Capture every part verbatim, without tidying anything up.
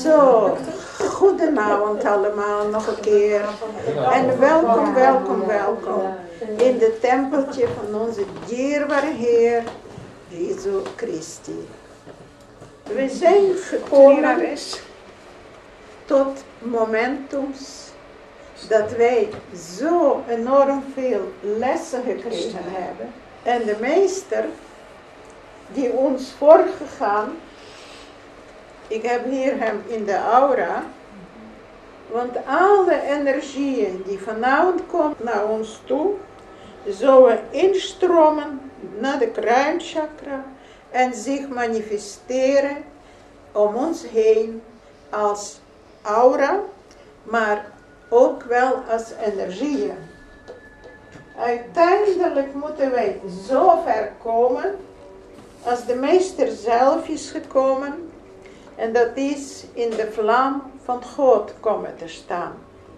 Zo, goedenavond allemaal nog een keer. En welkom, welkom, welkom in het tempeltje van onze dierbare Heer, Jezus Christi. We zijn gekomen tot momentums dat wij zo enorm veel lessen gekregen hebben. En de meester die ons voorgegaan, ik heb hier hem in de aura, want alle energieën die vanavond komen naar ons toe, zullen instromen naar de kruinchakra en zich manifesteren om ons heen als aura, maar ook wel als energieën. Uiteindelijk moeten wij zo ver komen als de meester zelf is gekomen. En dat is in de vlam van God komen te staan.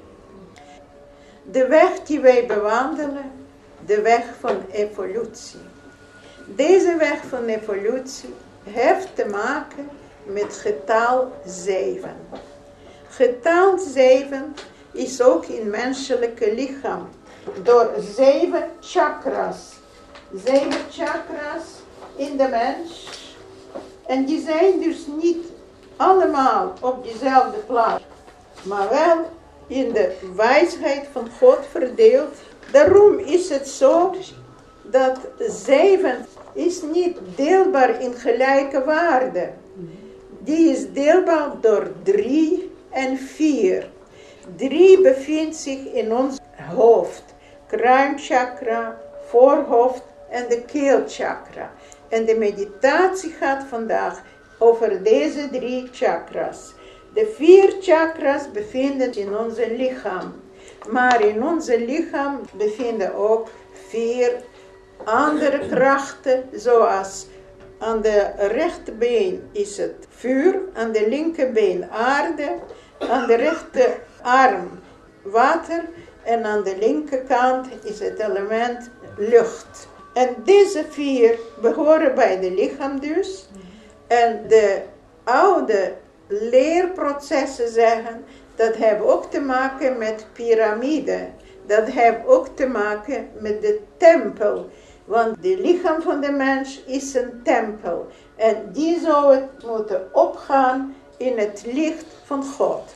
De weg die wij bewandelen, de weg van evolutie. Deze weg van evolutie heeft te maken met getal zeven. Getal zeven is ook in het menselijke lichaam door zeven chakras. Zeven chakras in de mens. En die zijn dus niet allemaal op dezelfde plaats, maar wel in de wijsheid van God verdeeld. Daarom is het zo dat zeven is niet deelbaar in gelijke waarde. Die is deelbaar door drie en vier. Drie bevindt zich in ons hoofd, kruinchakra, voorhoofd en de keelchakra. En de meditatie gaat vandaag over deze drie chakras. De vier chakras bevinden in ons lichaam. Maar in ons lichaam bevinden ook vier andere krachten. Zoals aan de rechterbeen is het vuur. Aan de linkerbeen aarde. Aan de rechterarm water. En aan de linkerkant is het element lucht. En deze vier behoren bij het lichaam dus. En de oude leerprocessen zeggen, dat heeft ook te maken met piramide. Dat heeft ook te maken met de tempel. Want het lichaam van de mens is een tempel. En die zou het moeten opgaan in het licht van God.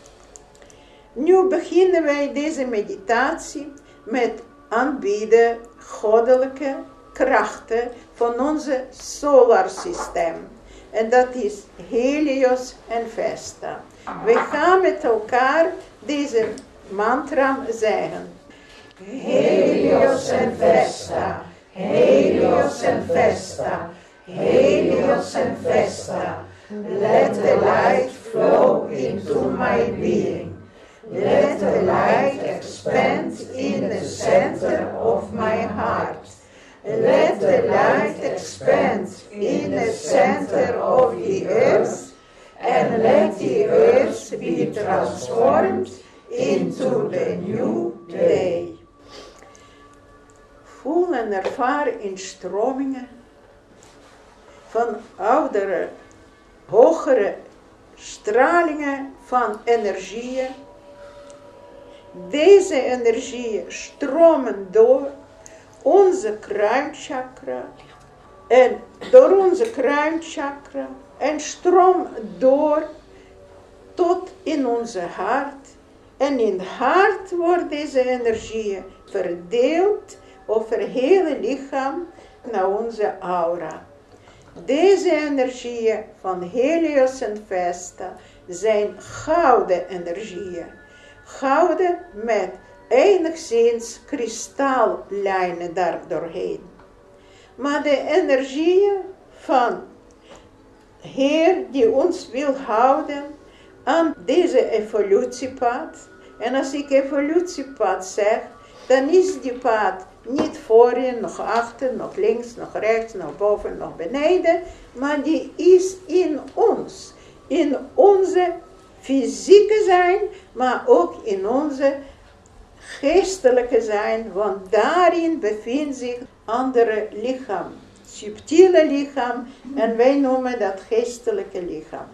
Nu beginnen wij deze meditatie met aanbieden goddelijke krachten van onze solarsysteem. En dat is Helios en Vesta. We gaan met elkaar deze mantra zeggen. Helios en Vesta, Helios en Vesta, Helios en Vesta. Let the light flow into my being. Let the light expand in the center of my heart. Let the light expand in the center of the earth, and let the earth be transformed into the new day. Voel en ervaar instromingen van oudere, hogere stralingen van energieën. Deze energieën stromen door onze kruinchakra en door onze kruinchakra en stroom door tot in onze hart. En in het hart wordt deze energie verdeeld over het hele lichaam naar onze aura. Deze energieën van Helios en Vesta zijn gouden energieën. Gouden met enigszins kristallijnen daardoorheen. Maar de energieën van Heer die ons wil houden aan deze evolutiepad. En als ik evolutiepad zeg, dan is die pad niet voorin, nog achter, nog links, nog rechts, nog boven, nog beneden. Maar die is in ons. In onze fysieke zijn, maar ook in onze geestelijke zijn, want daarin bevindt zich andere lichaam, subtiele lichaam, en wij noemen dat geestelijke lichaam.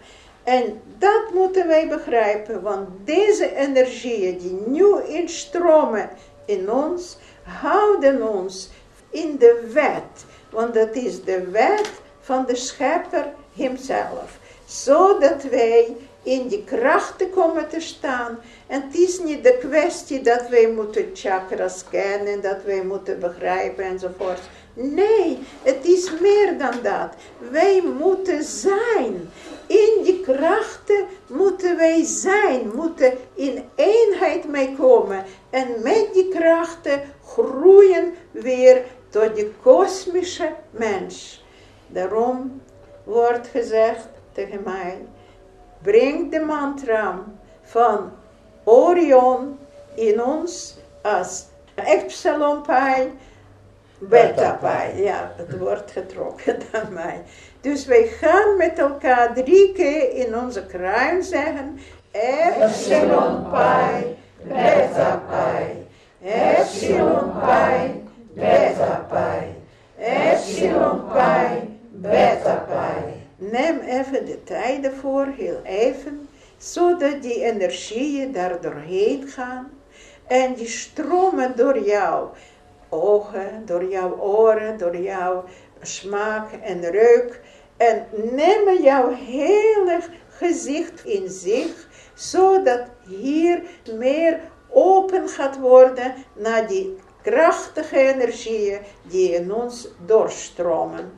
En dat moeten wij begrijpen, want deze energieën die nu instromen in ons, houden ons in de wet. Want dat is de wet van de schepper hemzelf. Zodat wij in die krachten komen te staan. En het is niet de kwestie dat wij moeten chakras kennen, dat wij moeten begrijpen enzovoort. Nee, het is meer dan dat. Wij moeten zijn. In die krachten moeten wij zijn, moeten in eenheid mee komen. En met die krachten groeien weer tot de kosmische mens. Daarom wordt gezegd tegen mij, breng de mantra van Orion in ons als Epsilon Pi, Beta Pi. Ja, het wordt getrokken naar mij. Dus wij gaan met elkaar drie keer in onze kruin zeggen, Epsilon Pi, Beta Pi, Epsilon Pi, Beta Pi, Epsilon Pi, Beta Pi. Neem even de tijd ervoor, heel even, zodat die energieën daar doorheen gaan en die stromen door jouw ogen, door jouw oren, door jouw smaak en reuk en nemen jouw hele gezicht in zich, zodat hier meer open gaat worden naar die krachtige energieën die in ons doorstromen.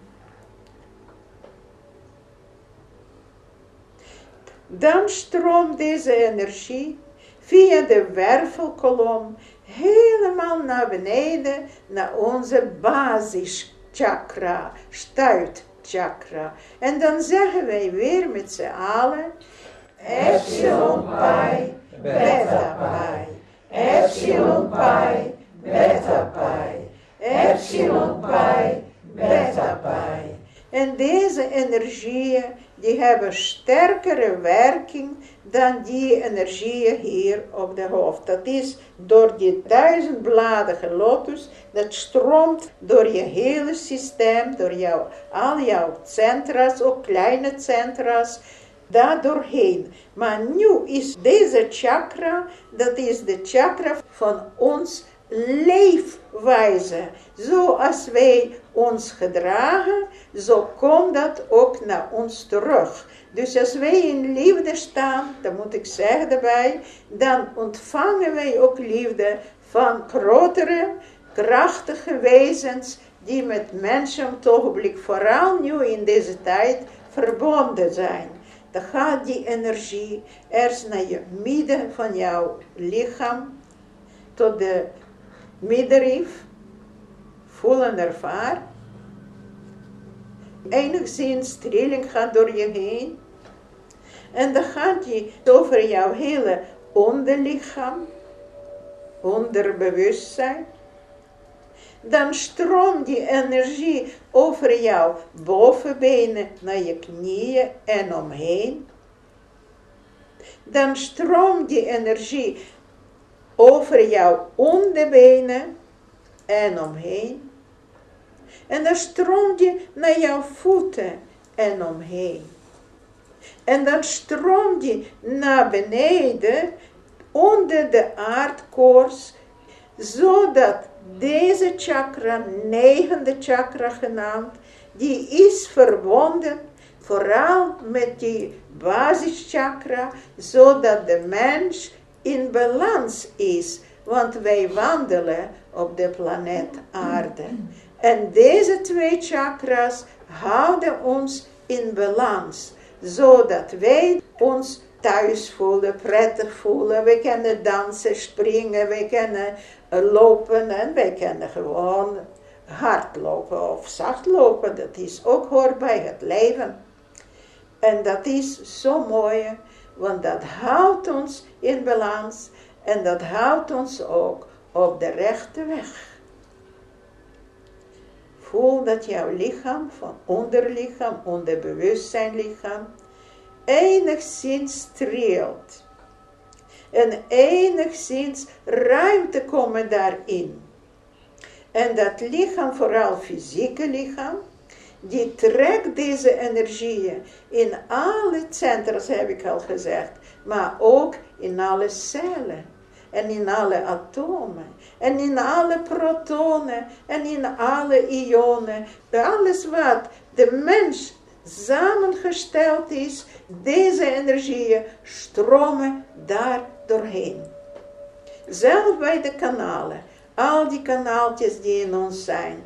Dan stroomt deze energie via de wervelkolom helemaal naar beneden, naar onze basischakra, stuitchakra. En dan zeggen wij weer met z'n allen, Epsilon Pi, Beta Pi, Epsilon Pi, Beta Pi, Epsilon Pi, Beta Pi. En deze energieën, die hebben sterkere werking dan die energieën hier op de hoofd. Dat is door die duizendbladige lotus, dat stroomt door je hele systeem, door jou, al jouw centra's, ook kleine centra's, daar doorheen. Maar nu is deze chakra, dat is de chakra van ons leefwijze. Zoals wij ons gedragen, zo komt dat ook naar ons terug. Dus als wij in liefde staan, dan moet ik zeggen daarbij, dan ontvangen wij ook liefde van grotere, krachtige wezens die met mensen op het ogenblik, vooral nu in deze tijd, verbonden zijn. Dan gaat die energie eerst naar je midden van jouw lichaam, tot de middenrif, voelen ervaar. Enigszins trilling gaat door je heen. En dan gaat die over jouw hele onderlichaam, onderbewustzijn. Dan stroomt die energie over jouw bovenbenen naar je knieën en omheen. Dan stroomt die energie over jouw onderbenen en omheen. En dan stroomt die naar jouw voeten en omheen. En dan stroomt die naar beneden onder de aardkorst, zodat deze chakra, negende chakra genaamd, die is verbonden vooral met die basischakra, zodat de mens in balans is. Want wij wandelen op de planeet aarde. En deze twee chakras houden ons in balans, zodat wij ons thuis voelen, prettig voelen. We kunnen dansen, springen, we kunnen lopen en wij kunnen gewoon hardlopen of zacht lopen. Dat is ook hoort bij het leven. En dat is zo mooi, want dat houdt ons in balans en dat houdt ons ook op de rechte weg. Voel dat jouw lichaam, van onderlichaam, onderbewustzijnlichaam, enigszins trilt. En enigszins ruimte komen daarin. En dat lichaam, vooral fysieke lichaam, die trekt deze energieën in alle centra's, heb ik al gezegd, maar ook in alle cellen en in alle atomen en in alle protonen en in alle ionen. Alles wat de mens samengesteld is, deze energieën stromen daar doorheen. Zelf bij de kanalen, al die kanaaltjes die in ons zijn.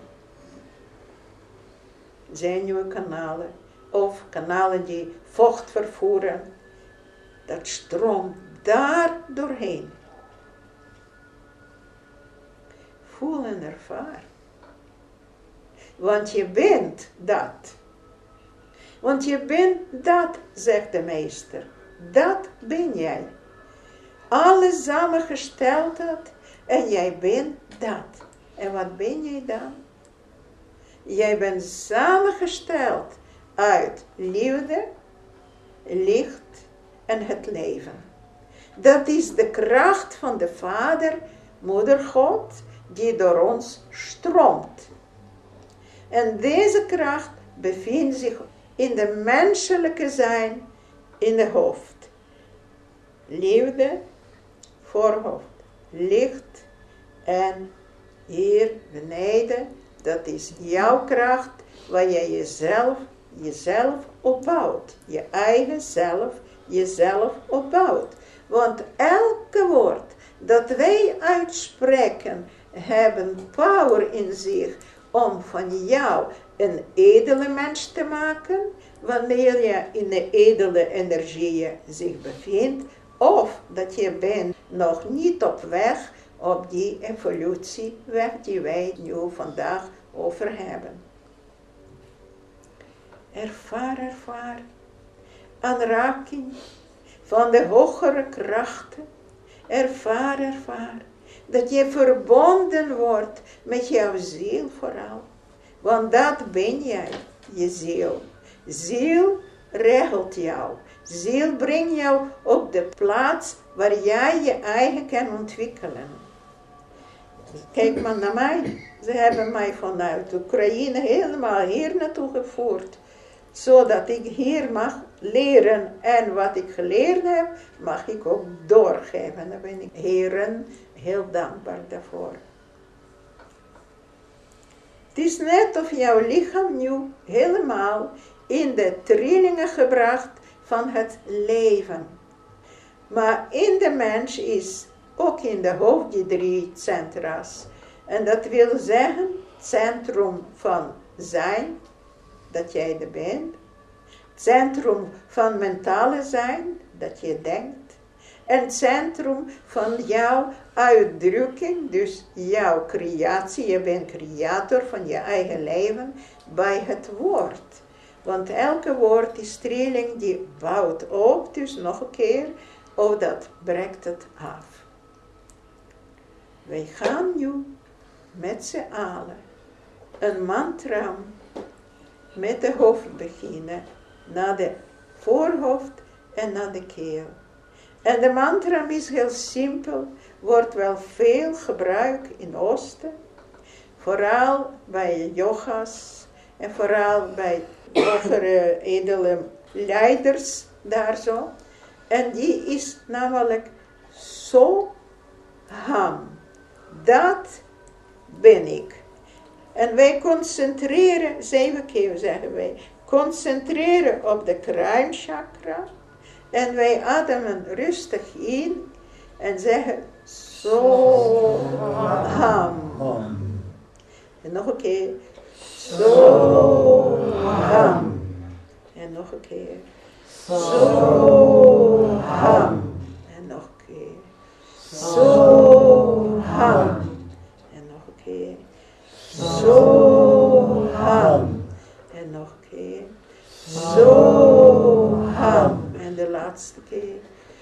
Zenuwkanalen of kanalen die vocht vervoeren, dat stroomt daar doorheen. Voel en ervaar. Want je bent dat. Want je bent dat, zegt de meester. Dat ben jij. Alles samengesteld had en jij bent dat. En wat ben jij dan? Jij bent samengesteld uit liefde, licht en het leven. Dat is de kracht van de Vader, Moeder God, die door ons stroomt. En deze kracht bevindt zich in de menselijke zijn, in de hoofd. Liefde, voorhoofd, licht en hier beneden, dat is jouw kracht, waar je jezelf, jezelf opbouwt. Je eigen zelf, jezelf opbouwt. Want elke woord dat wij uitspreken, hebben power in zich om van jou een edele mens te maken, wanneer je in de edele energieën zich bevindt, of dat je bent nog niet op weg op die evolutieweg die wij nu vandaag over hebben. Ervaar, ervaar, aanraking van de hogere krachten. Ervaar, ervaar, dat je verbonden wordt met jouw ziel vooral. Want dat ben jij, je ziel. Ziel regelt jou. Ziel brengt jou op de plaats waar jij je eigen kan ontwikkelen. Kijk maar naar mij. Ze hebben mij vanuit Oekraïne helemaal hier naartoe gevoerd. Zodat ik hier mag leren. En wat ik geleerd heb, mag ik ook doorgeven. Daar ben ik Heren heel dankbaar daarvoor. Het is net of jouw lichaam nu helemaal in de trillingen gebracht van het leven. Maar in de mens is ook in de hoofd die drie centra's. En dat wil zeggen, centrum van zijn, dat jij er bent. Centrum van mentale zijn, dat je denkt. En centrum van jouw uitdrukking, dus jouw creatie. Je bent creator van je eigen leven bij het woord. Want elke woord is trilling die bouwt op, dus nog een keer, of dat breekt het af. Wij gaan nu met z'n allen een mantra met de hoofd beginnen, naar de voorhoofd en naar de keel. En de mantra is heel simpel, wordt wel veel gebruikt in Oosten, vooral bij yoga's en vooral bij hogere edele leiders daar zo. En die is namelijk zo ham. Dat ben ik. En wij concentreren, zeven keer zeggen wij, concentreren op de kruinchakra. En wij ademen rustig in en zeggen Soham. En nog een keer Soham. En nog een keer Soham. En nog een keer Soham. En nog een keer Soham. En nog een keer Soham. En de laatste keer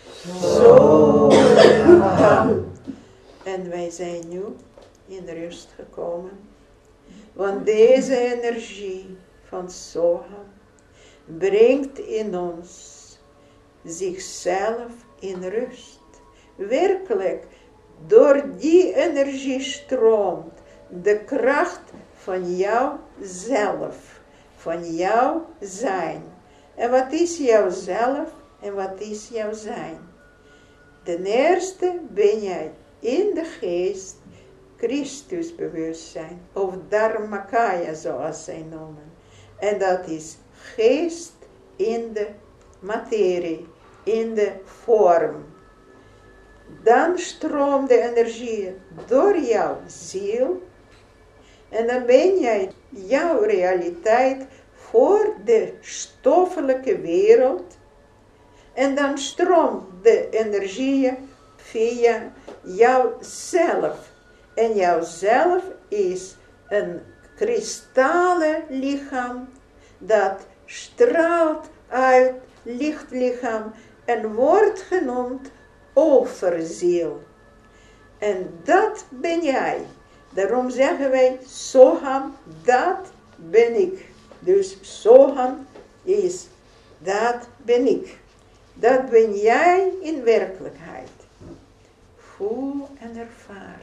Soham. En wij zijn nu in rust gekomen. Want deze energie van Soham brengt in ons zichzelf in rust. Werkelijk, door die energie stroomt de kracht van jouzelf. van jouw zijn. En wat is jouw zelf en wat is jouw zijn? Ten eerste ben jij in de geest Christus bewustzijn, of Dharmakaya zoals zij noemen. En dat is geest in de materie, in de vorm. Dan stroomt de energie door jouw ziel. En dan ben jij jouw realiteit voor de stoffelijke wereld. En dan stroomt de energie via jouzelf. En jouzelf is een kristallen lichaam dat straalt uit lichtlichaam en wordt genoemd overziel. En dat ben jij. Daarom zeggen wij Soham, dat ben ik. Dus Soham is, dat ben ik. Dat ben jij in werkelijkheid. Voel en ervaar.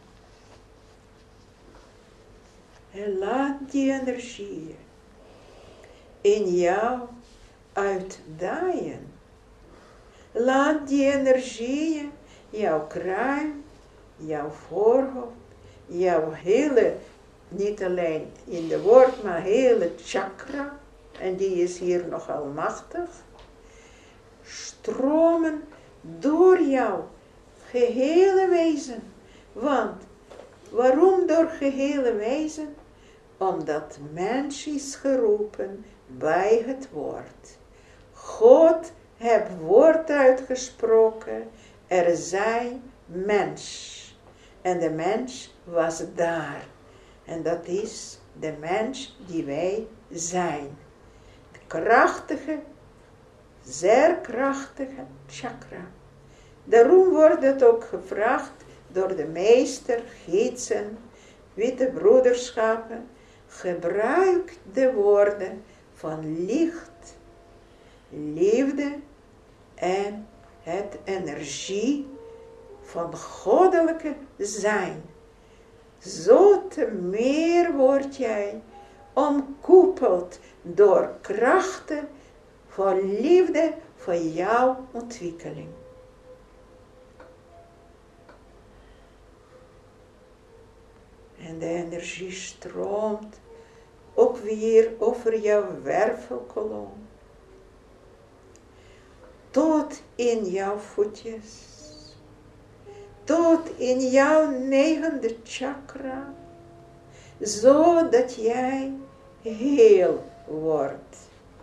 En laat die energie in jou uitdaaien. Laat die energie jouw kruin, jouw voorhoofd, jouw hele, niet alleen in de woord, maar hele chakra, en die is hier nogal machtig, stromen door jouw gehele wezen. Want, waarom door gehele wezen? Omdat mens is geroepen bij het woord. God heeft woord uitgesproken, er zij mens. En de mens was daar. En dat is de mens die wij zijn. De krachtige, zeer krachtige chakra. Daarom wordt het ook gevraagd door de meester, gidsen, witte broederschappen. Gebruik de woorden van licht, liefde en het energie van goddelijke zijn. Zo te meer word jij omkoepeld door krachten van liefde voor jouw ontwikkeling. En de energie stroomt ook weer over jouw wervelkolom. Tot in jouw voetjes. Tot in jouw negende chakra. Zodat jij heel wordt.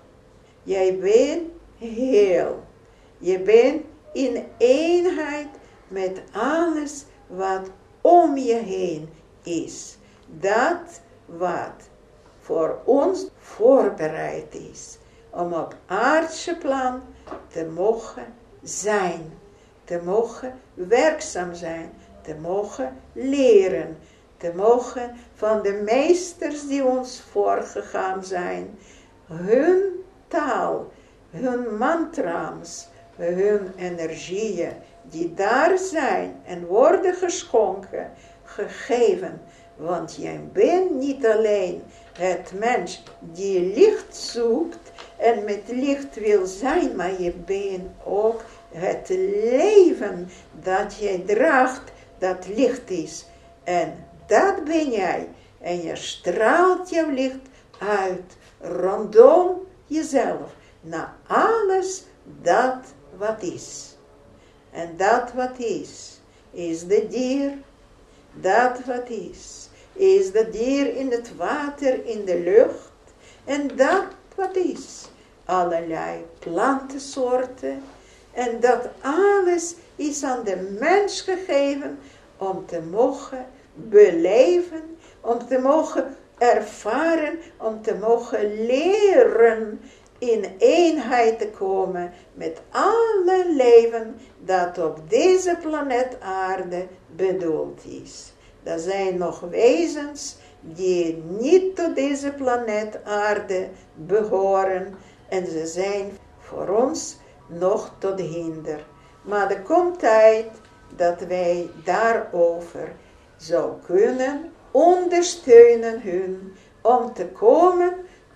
Jij bent heel. Je bent in eenheid met alles wat om je heen is. Dat wat voor ons voorbereid is. Om op aardse plan te mogen zijn. Te mogen werkzaam zijn. Te mogen leren. Te mogen van de meesters die ons voorgegaan zijn. Hun taal. Hun mantra's. Hun energieën. Die daar zijn en worden geschonken. Gegeven. Want jij bent niet alleen het mens die licht zoekt en met licht wil zijn, maar je bent ook het leven dat jij draagt, dat licht is. En dat ben jij. En je straalt jouw licht uit rondom jezelf naar alles dat wat is. En dat wat is, is de dier. Dat wat is, is de dier in het water, in de lucht. En dat wat is, allerlei plantensoorten. En dat alles is aan de mens gegeven om te mogen beleven, om te mogen ervaren, om te mogen leren in eenheid te komen met alle leven dat op deze planeet aarde bedoeld is. Er zijn nog wezens die niet tot deze planeet aarde behoren en ze zijn voor ons nog tot hinder. Maar er komt tijd dat wij daarover zou kunnen ondersteunen hun om te komen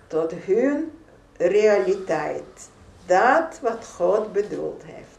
tot hun realiteit. Dat wat God bedoeld heeft.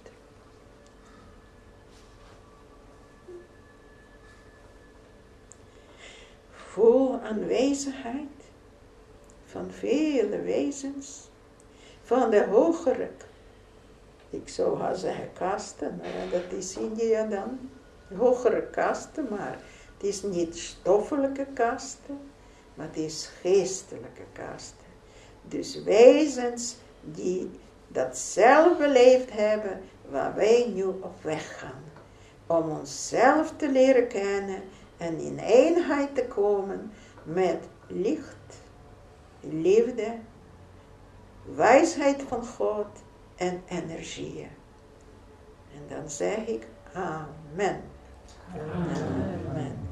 Voel aanwezigheid van vele wezens, van de hogere, ik zou haar zeggen kasten, maar dat is in je dan, hogere kasten, maar het is niet stoffelijke kasten, maar het is geestelijke kasten. Dus wezens die dat zelf beleefd hebben, waar wij nu op weg gaan. Om onszelf te leren kennen en in eenheid te komen met licht, liefde, wijsheid van God en energieën. En dan zeg ik amen. Amen. Amen.